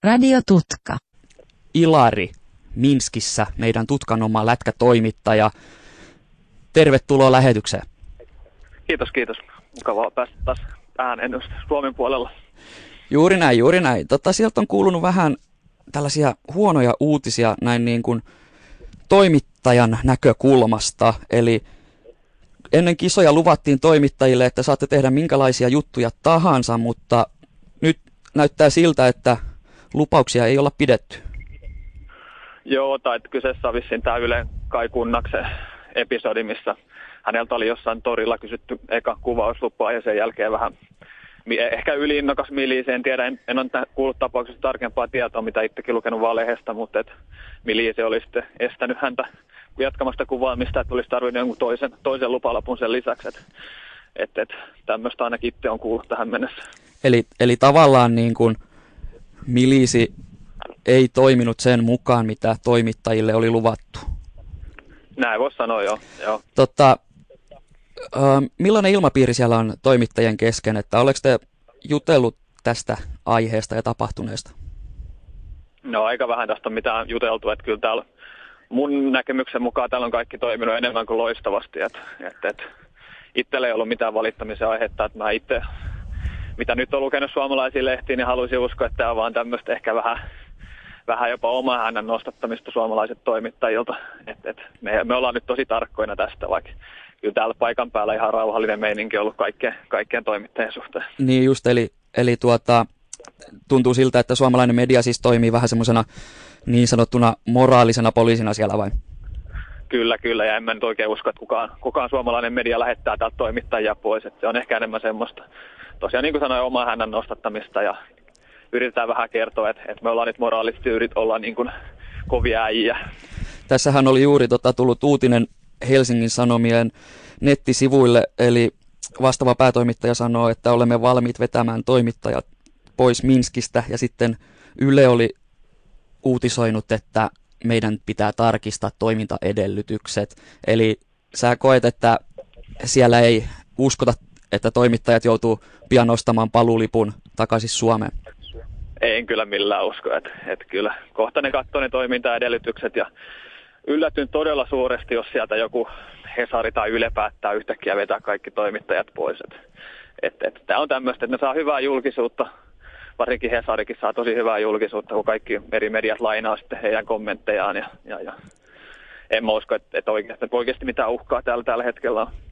Radio Tutka. Ilari Minskissä, meidän Tutkan oma lätkätoimittaja. Tervetuloa lähetykseen. Kiitos. Mukavaa päästä taas ääneen Suomen puolella. Juuri näin. Sieltä on kuulunut vähän tällaisia huonoja uutisia näin niin kuin toimittajan näkökulmasta. Eli ennen kisoja luvattiin toimittajille, että saatte tehdä minkälaisia juttuja tahansa, mutta nyt näyttää siltä, että lupauksia ei olla pidetty. Joo, tai kyseessä on vissiin tämä Ylen Kai Kunnaksen episodi, missä häneltä oli jossain torilla kysytty eka kuvauslupaa ja sen jälkeen vähän ehkä yliinnokas milisi. En tiedä, en ole kuullut tapauksesta tarkempaa tietoa, mitä itsekin lukenut vaan lehdestä, mutta milisi oli sitten estänyt häntä jatkamasta kuvaamista, että olisi tarvinnut jonkun toisen lupalapun sen lisäksi. Että tämmöistä ainakin itse on kuullut tähän mennessä. Eli tavallaan niin kuin milisi ei toiminut sen mukaan, mitä toimittajille oli luvattu. Näin voisi sanoa, joo. Millainen ilmapiiri siellä on toimittajien kesken? Että oletko te jutellut tästä aiheesta ja tapahtuneesta? No aika vähän tästä on mitään juteltu, että kyllä täällä mun näkemyksen mukaan täällä on kaikki toiminut enemmän kuin loistavasti. Itsellä ei ollut mitään valittamisen aihetta, että mä itse, mitä nyt on lukenut suomalaisiin lehtiin, niin haluaisin uskoa, että tämä on vaan tämmöistä ehkä vähän jopa oman hänen nostattamista suomalaiset toimittajilta. Me ollaan nyt tosi tarkkoina tästä, vaikka kyllä täällä paikan päällä ihan rauhallinen meininki on ollut kaikkien toimittajien suhteen. Niin just, eli tuntuu siltä, että suomalainen media siis toimii vähän semmoisena niin sanottuna moraalisena poliisina siellä vai? Kyllä, ja en mä nyt oikein usko, että kukaan suomalainen media lähettää täältä toimittajia pois, että se on ehkä enemmän semmoista, tosiaan niin kuin sanoin, oman hänen nostattamista ja yritetään vähän kertoa, että me ollaan nyt moraalisesti ollaan niin kuin kovia äijä. Tässähän oli juuri tullut uutinen Helsingin Sanomien nettisivuille, eli vastaava päätoimittaja sanoo, että olemme valmiit vetämään toimittajat pois Minskistä, ja sitten Yle oli uutisoinut, että meidän pitää tarkistaa toimintaedellytykset. Eli sä koet, että siellä ei uskota, että toimittajat joutuu pian ostamaan paluulipun takaisin Suomeen? En kyllä millään usko, että kyllä kohta ne katsoo ne toimintaedellytykset ja yllätyn todella suuresti, jos sieltä joku Hesari tai Yle päättää yhtäkkiä vetää kaikki toimittajat pois. Tämä on tämmöistä, että ne saa hyvää julkisuutta, varsinkin Hesarikin saa tosi hyvää julkisuutta, kun kaikki eri mediat lainaa sitten heidän kommenttejaan ja en mä usko, että oikeasti mitään uhkaa tällä hetkellä on.